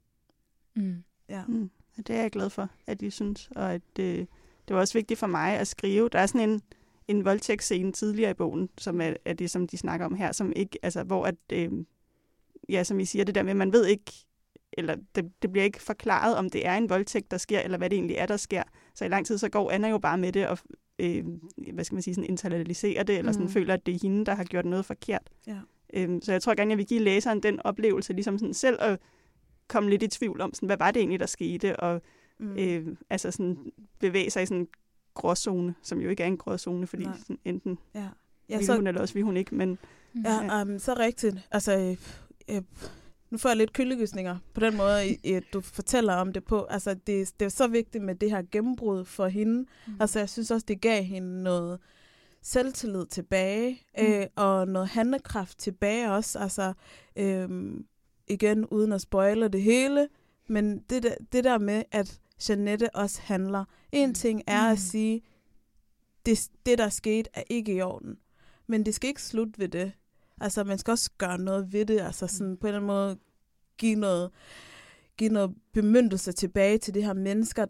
Det er jeg glad for, at I synes. Og at det var også vigtigt for mig at skrive. Der er sådan en voldtægtsscene tidligere i bogen, som er det, som de snakker om her, som ikke, altså, hvor at, som I siger, det der med, man ved ikke, eller det bliver ikke forklaret, om det er en voldtægt, der sker, eller hvad det egentlig er, der sker. Så i lang tid, så går Anna jo bare med det, og hvad skal man sige, sådan internaliserer det, eller sådan føler, at det er hende, der har gjort noget forkert. Ja. Så jeg tror gerne, jeg vil give læseren den oplevelse, ligesom sådan selv at komme lidt i tvivl om, sådan, hvad var det egentlig, der skete, og altså sådan bevæge sig i sådan en gråzone, som jo ikke er en gråzone, fordi sådan, enten vil hun, eller også vil hun ikke, men... så rigtigt. Altså, nu får jeg lidt kyldegysninger på den måde, du fortæller om det på. Altså, det er så vigtigt med det her gennembrud for hende. Altså, jeg synes også, det gav hende noget selvtillid tilbage, og noget handlekraft tilbage også. Altså, igen, uden at spoile det hele, men det der med, at Jeanette også handler. En ting er at sige, det der skete, er ikke i orden. Men det skal ikke slutte ved det. Altså, man skal også gøre noget ved det. Altså, sådan på en eller anden måde give noget bemyndelse tilbage til de her mennesker,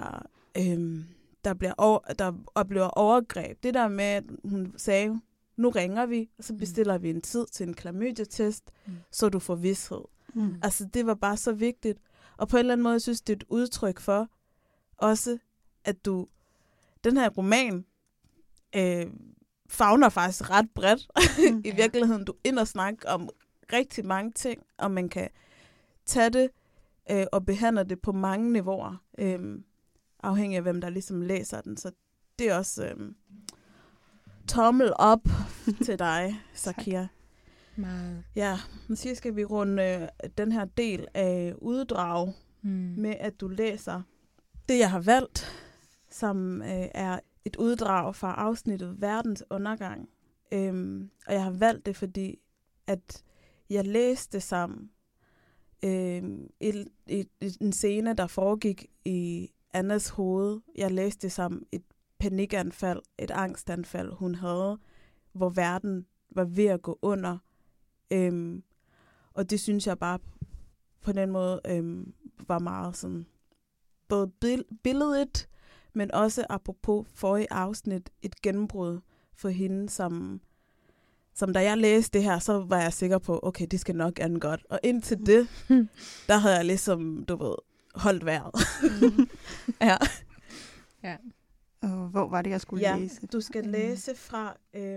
der oplever overgreb. Det der med, at hun sagde, nu ringer vi, og så bestiller vi en tid til en klamydia-test, så du får vished. Altså, det var bare så vigtigt. Og på en eller anden måde, jeg synes, det er et udtryk for også, at den her roman favner faktisk ret bredt. I virkeligheden, du ind og snakke om rigtig mange ting, og man kan tage det og behandle det på mange niveauer, afhængig af, hvem der ligesom læser den. Så det er også tommel op til dig, Zakiya. Meget. Ja, måske skal vi runde den her del af uddrag med, at du læser det, jeg har valgt, som er et uddrag fra afsnittet Verdens Undergang. Og jeg har valgt det, fordi at jeg læste sammen en scene, der foregik i Annas hoved. Jeg læste det som et panikanfald, et angstanfald, hun havde, hvor verden var ved at gå under. Og det synes jeg bare på den måde var meget sådan, både billedet, men også apropos forrige afsnit, et gennembrud for hende, som da jeg læste det her, så var jeg sikker på, okay, det skal nok ende godt. Og indtil det, der havde jeg ligesom, holdt vejret. Ja. Og hvor var det, jeg skulle læse? Du skal læse fra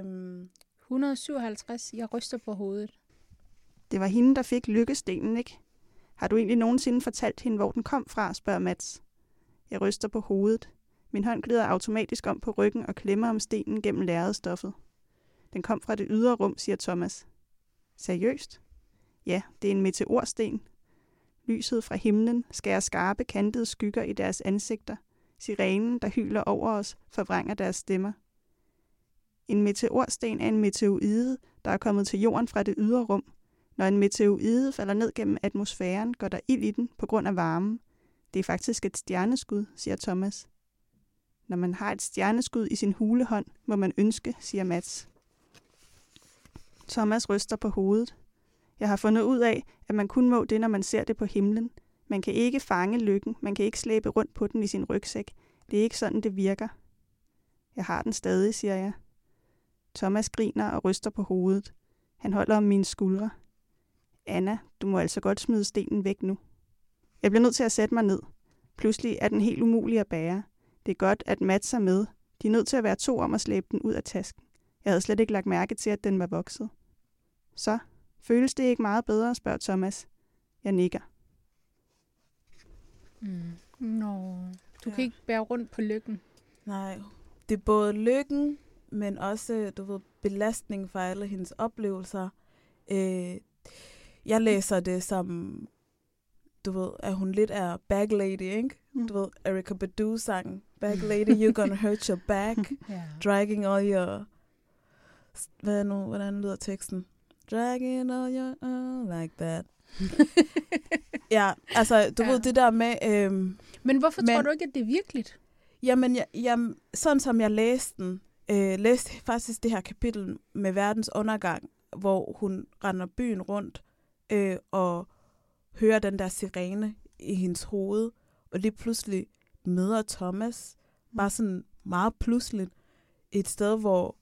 157. Jeg ryster på hovedet. Det var hende, der fik lykkestenen, ikke? Har du egentlig nogensinde fortalt hende, hvor den kom fra, spørger Mats. Jeg ryster på hovedet. Min hånd glider automatisk om på ryggen og klemmer om stenen gennem lærredstoffet. Den kom fra det ydre rum, siger Thomas. Seriøst? Ja, det er en meteorsten. Lyset fra himlen skærer skarpe, kantede skygger i deres ansigter. Sirenen, der hyler over os, forvrænger deres stemmer. En meteorsten er en meteoroide, der er kommet til jorden fra det ydre rum. Når en meteoroide falder ned gennem atmosfæren, går der ild i den på grund af varmen. Det er faktisk et stjerneskud, siger Thomas. Når man har et stjerneskud i sin hulehånd, må man ønske, siger Mats. Thomas ryster på hovedet. Jeg har fundet ud af, at man kun må det, når man ser det på himlen. Man kan ikke fange lykken, man kan ikke slæbe rundt på den i sin rygsæk. Det er ikke sådan, det virker. Jeg har den stadig, siger jeg. Thomas griner og ryster på hovedet. Han holder om mine skuldre. Anna, du må altså godt smide stenen væk nu. Jeg bliver nødt til at sætte mig ned. Pludselig er den helt umulig at bære. Det er godt, at Mats er med. De er nødt til at være 2 om at slæbe den ud af tasken. Jeg havde slet ikke lagt mærke til, at den var vokset. Så, føles det ikke meget bedre, spørger Thomas. Jeg nikker. Du kan ikke bære rundt på lykken. Nej, det er både lykken, men også, belastning for alle hendes oplevelser. Jeg læser det som, at hun lidt er bag lady, ikke? Erykah Badu-sangen. Bag lady, you're gonna hurt your back. Dragging all your... Hvordan lyder teksten? Dragging all your... like that. Ja, altså, ved det der med... men hvorfor tror du ikke, at det er virkeligt? Jamen, sådan som jeg læste den, læste faktisk det her kapitel med verdens undergang, hvor hun render byen rundt og hører den der sirene i hendes hoved, og lige pludselig møder Thomas, bare sådan meget pludseligt, et sted, hvor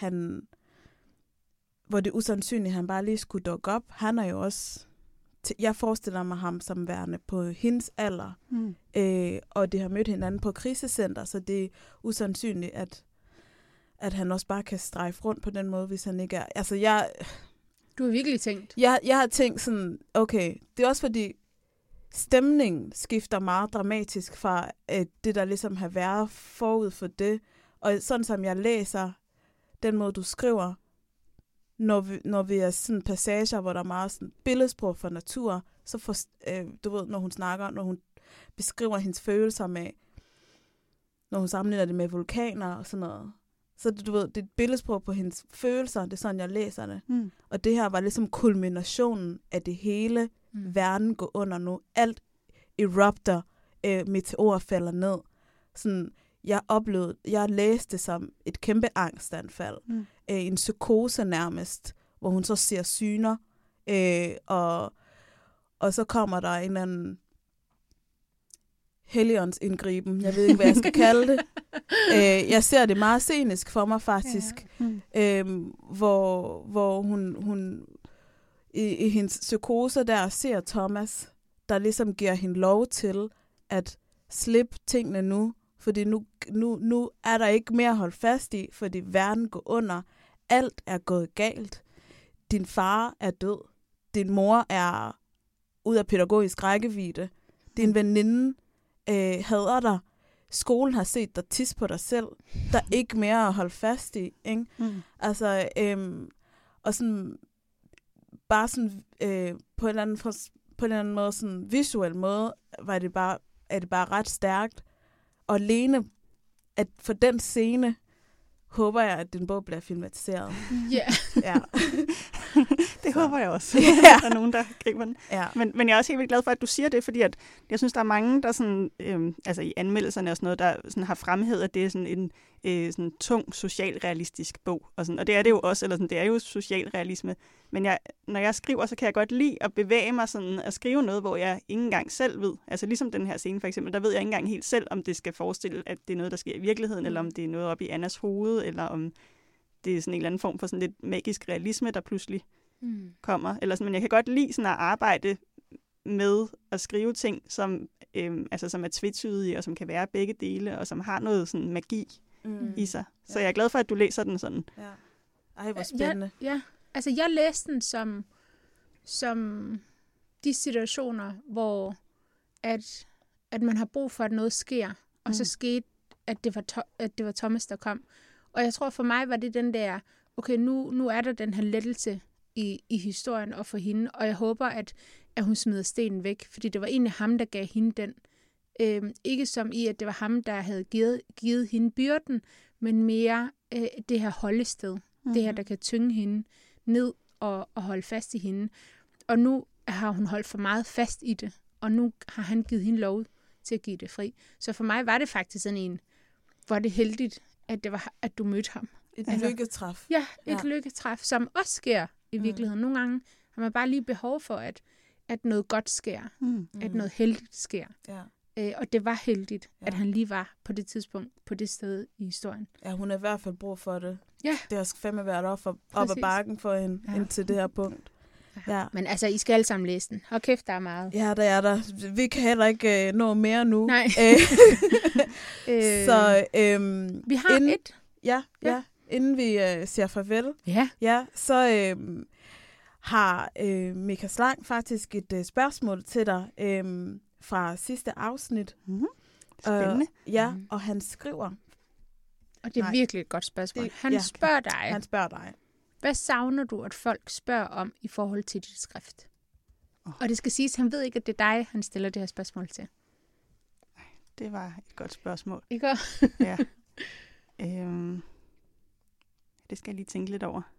det er usandsynligt, han bare lige skulle dukke op. Han er jo også... Jeg forestiller mig ham som værende på hendes alder, og det har mødt hinanden på krisecenter, så det er usandsynligt, at han også bare kan strejfe rundt på den måde, hvis han ikke er... Altså, Du har virkelig tænkt? Jeg har tænkt sådan, okay, det er også fordi stemningen skifter meget dramatisk fra det, der ligesom har været forud for det, og sådan som jeg læser den måde, du skriver, når vi er sådan passager, hvor der er meget sådan billedsprog for natur, så når hun snakker, når hun beskriver hendes følelser med, når hun sammenligner det med vulkaner og sådan noget, Så du ved, det er et billedsprog på hendes følelser, det er sådan, jeg læser det. Mm. Og det her var ligesom kulminationen af det hele. Verden går under nu. Alt erupter, meteorer falder ned. Sådan, jeg læste det som et kæmpe angstanfald. En psykose nærmest, hvor hun så ser syner. Og så kommer der en eller anden helligåndsindgriben. Jeg ved ikke, hvad jeg skal kalde det. Jeg ser det meget scenisk for mig faktisk. Ja. Hvor hun i hendes psykose der ser Thomas, der ligesom giver hende lov til at slippe tingene nu. Fordi nu er der ikke mere at holde fast i, fordi verden går under. Alt er gået galt. Din far er død. Din mor er ud af pædagogisk rækkevidde. Din veninde hader dig. Skolen har set dig tisse på dig selv. Der er ikke mere at holde fast i. Ikke? Altså, og sådan, bare sådan, på en eller anden måde, sådan visuel måde, er det bare ret stærkt. Og alene, at for den scene, håber jeg, at din bog bliver filmatiseret. Yeah. Ja. Det håber jeg også. Ja. Der er nogen, der griber den. Ja. Men jeg er også helt vildt glad for, at du siger det, fordi at jeg synes, der er mange, der sådan, altså i anmeldelserne og sådan noget, der sådan har fremhævet, at det er sådan en sådan tung socialrealistisk bog. Og det er det jo også, eller sådan, det er jo socialrealisme. Men når jeg skriver, så kan jeg godt lide at bevæge mig sådan, at skrive noget, hvor jeg ikke engang selv ved. Altså ligesom den her scene for eksempel, der ved jeg ikke engang helt selv, om det skal forestille, at det er noget, der sker i virkeligheden, eller om det er noget op i Annas hoved, eller om det er sådan en eller anden form for sådan lidt magisk realisme, der pludselig kommer. Eller sådan, men jeg kan godt lide sådan at arbejde med at skrive ting, som, som er tvetydige, og som kan være begge dele, og som har noget sådan magi i sig. Så jeg er glad for, at du læser den sådan. Ja. Ej, hvor spændende. Ja. Altså, jeg læste den som de situationer, hvor at man har brug for, at noget sker, og så skete, at det var Thomas, der kom. Og jeg tror, for mig var det den der, okay, nu er der den her lettelse i historien og for hende, og jeg håber, at hun smider stenen væk, fordi det var egentlig ham, der gav hende den. Ikke som i, at det var ham, der havde givet hende byrden, men mere det her holdested. Det her, der kan tynge hende ned og holde fast i hende. Og nu har hun holdt for meget fast i det, og nu har han givet hende lov til at give det fri. Så for mig var det faktisk sådan en, hvor det heldigt, at du mødte ham. Et lykketræf. Ja, et lykketræf, som også sker i virkeligheden. Nogle gange har man bare lige behov for, at noget godt sker. At noget heldigt sker. Ja. Og det var heldigt, at han lige var på det tidspunkt, på det sted i historien. Ja, hun har i hvert fald brug for det. Ja. Det har fandme været op ad bakken for hende indtil det her punkt. Ja. Men altså, I skal alle sammen læse den. Hold kæft, der er meget. Ja, der er der. Vi kan heller ikke nå mere nu. Nej. Så vi har et. Ja. Inden vi siger farvel, så har Mika Slang faktisk et spørgsmål til dig fra sidste afsnit. Spændende. Og han skriver. Og det er virkelig et godt spørgsmål. Han spørger dig. Hvad savner du, at folk spørger om i forhold til dit skrift? Og det skal siges, han ved ikke, at det er dig, han stiller det her spørgsmål til. Det var et godt spørgsmål. Ikke? Ja. Det skal jeg lige tænke lidt over.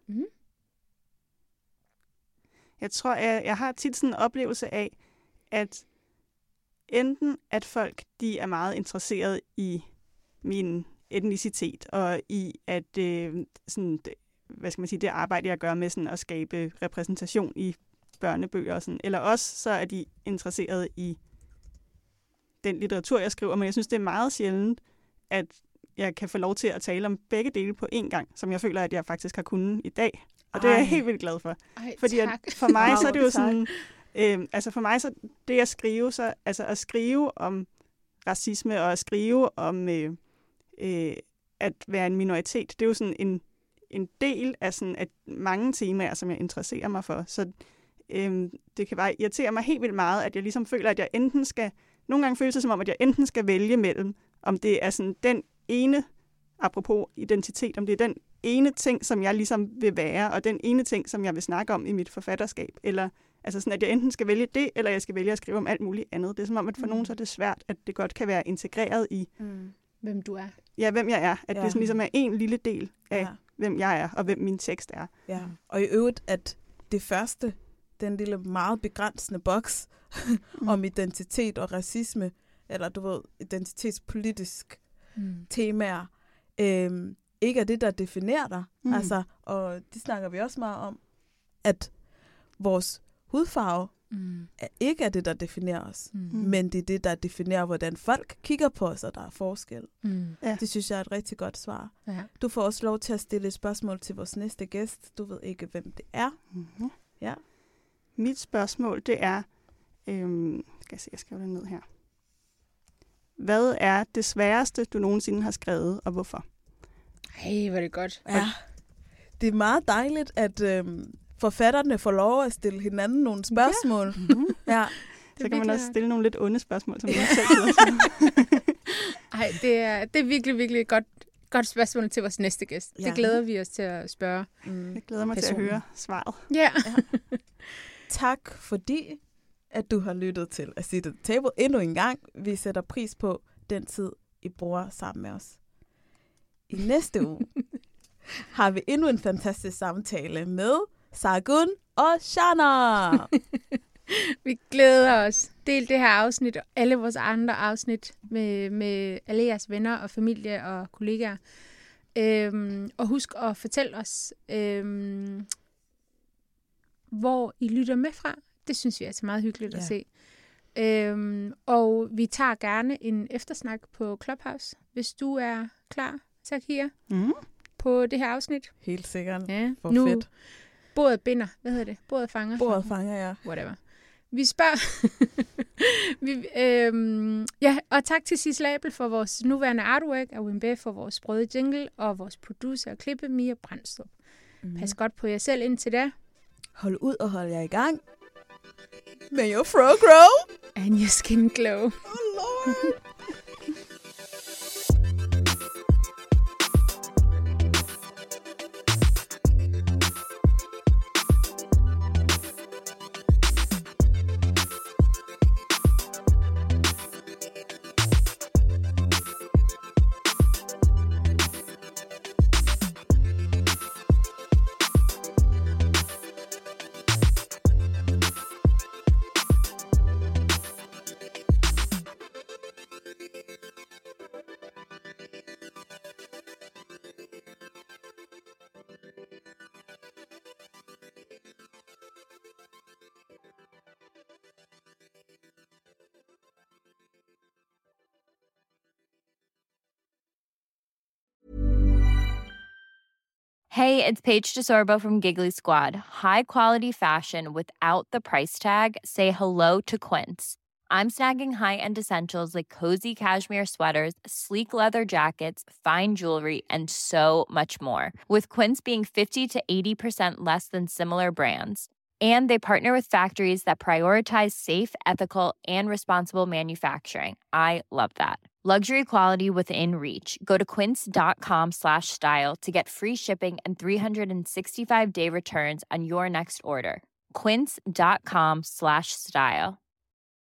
Jeg tror, jeg har tit sådan en oplevelse af, at enten at folk de er meget interesseret i min etnicitet, og i at sådan, hvad skal man sige, det arbejde, jeg gør med sådan at skabe repræsentation i børnebøger og sådan, eller også så er de interesseret i den litteratur, jeg skriver, men jeg synes, det er meget sjældent, at jeg kan få lov til at tale om begge dele på én gang, som jeg føler, at jeg faktisk har kunnet i dag. Og det er jeg helt vildt glad for. Fordi at for mig så er det jo sådan, for mig så det at skrive, så altså at skrive om racisme og at skrive om at være en minoritet, det er jo sådan en del af sådan at mange temaer, som jeg interesserer mig for. Så det kan bare irritere mig helt vildt meget, at jeg ligesom føler, at jeg enten skal, nogle gange føles det som om, at jeg enten skal vælge mellem, om det er sådan den ene, apropos identitet, om det er den ene ting, som jeg ligesom vil være, og den ene ting, som jeg vil snakke om i mit forfatterskab, eller altså sådan, at jeg enten skal vælge det, eller jeg skal vælge at skrive om alt muligt andet. Det er som om, at for nogen så er det svært, at det godt kan være integreret hvem du er. Ja, hvem jeg er. At det sådan ligesom er en lille del af, hvem jeg er, og hvem min tekst er. Ja, og i øvrigt, at det første, den lille meget begrænsende boks om identitet og racisme, eller du ved, identitetspolitisk temaer, ikke er det, der definerer dig. Altså, og det snakker vi også meget om, at vores hudfarve ikke er det, der definerer os, men det er det, der definerer, hvordan folk kigger på os, og der er forskel. Ja. Det synes jeg er et rigtig godt svar. Ja. Du får også lov til at stille et spørgsmål til vores næste gæst. Du ved ikke, hvem det er. Mm-hmm. Ja. Mit spørgsmål, det er, skal jeg se, jeg skriver det ned her. Hvad er det sværeste, du nogensinde har skrevet, og hvorfor? Hey, hvor er det godt. Ja. Det er meget dejligt, at forfatterne får lov at stille hinanden nogle spørgsmål. Ja. Mm-hmm. Ja. Så kan man også stille nogle lidt onde spørgsmål, som man selv gider. Ej, det er virkelig, virkelig et godt spørgsmål til vores næste gæst. Ja. Det glæder vi os til at spørge. Jeg glæder mig til at høre svaret. Ja. Tak fordi, at du har lyttet til at Sit at the Table endnu en gang. Vi sætter pris på den tid, I bruger sammen med os. I næste uge har vi endnu en fantastisk samtale med Sargun og Shana. Vi glæder os. Del det her afsnit og alle vores andre afsnit med alle jeres venner og familie og kollegaer. Og husk at fortælle os, hvor I lytter med fra. Det synes vi er så meget hyggeligt at se. Og vi tager gerne en eftersnak på Clubhouse, hvis du er klar, Zakia, på det her afsnit. Helt sikkert. Ja. Hvor nu, fedt. Bordet binder. Hvad hedder det? Bordet fanger. Bordet fanger, ja. Whatever. Vi spørger... og tak til Sis Label for vores nuværende artwork, og WMB for vores sprøde jingle, og vores producer og klippe, Mia Brandstrup. Pas godt på jer selv indtil da. Hold ud og hold jer i gang. May your fro grow. And your skin glow. Oh, Lord. Hey, it's Paige DeSorbo from Giggly Squad. High quality fashion without the price tag. Say hello to Quince. I'm snagging high-end essentials like cozy cashmere sweaters, sleek leather jackets, fine jewelry, and so much more. With Quince being 50 to 80% less than similar brands. And they partner with factories that prioritize safe, ethical, and responsible manufacturing. I love that. Luxury quality within reach. Go to quince.com/style to get free shipping and 365-day returns on your next order. Quince.com/style.